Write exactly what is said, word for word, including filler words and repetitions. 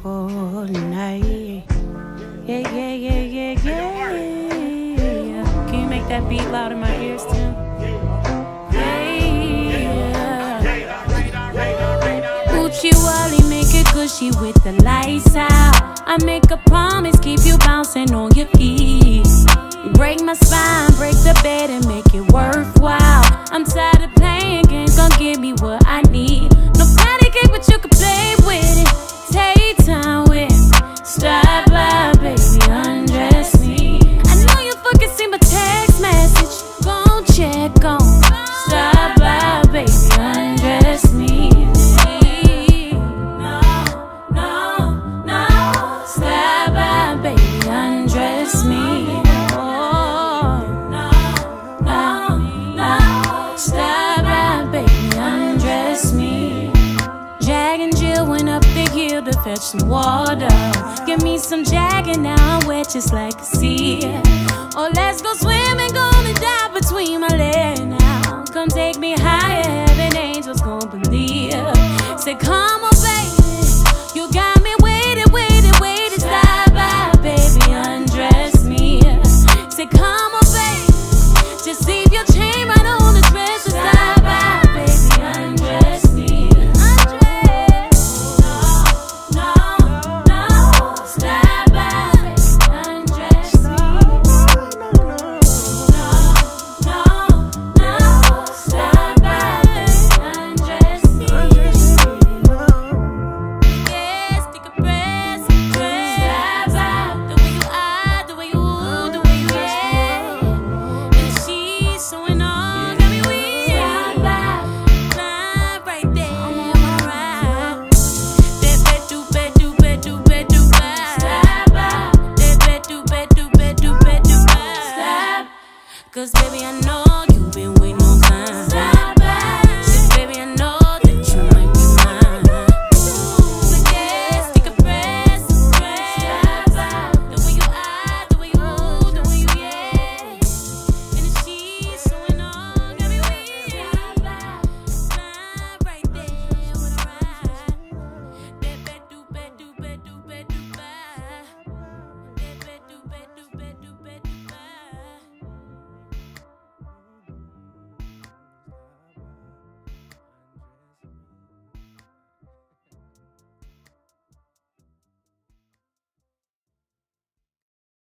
beautiful night. Yeah, yeah, yeah, yeah, yeah. Can you make that beat loud in my ears too? Yeah. Uchi Wally, make it gushy with the lights out. I make a promise, keep you bouncing on your feet. Break my spine, break the bed and make it worthwhile. I'm tired of playing games, gon' give me what I need. Nobody cares, but you can play with it. Take time with me. Stop by, baby, undress me. I know you fucking see my text message. Gon' check on. Stop by, baby, undress me. No, no, no. Stop by, baby, undress me. To fetch some water, give me some Jack and now I'm wet just like a sea. Oh, let's go swimming, gonna dive between my legs now. Come take me high.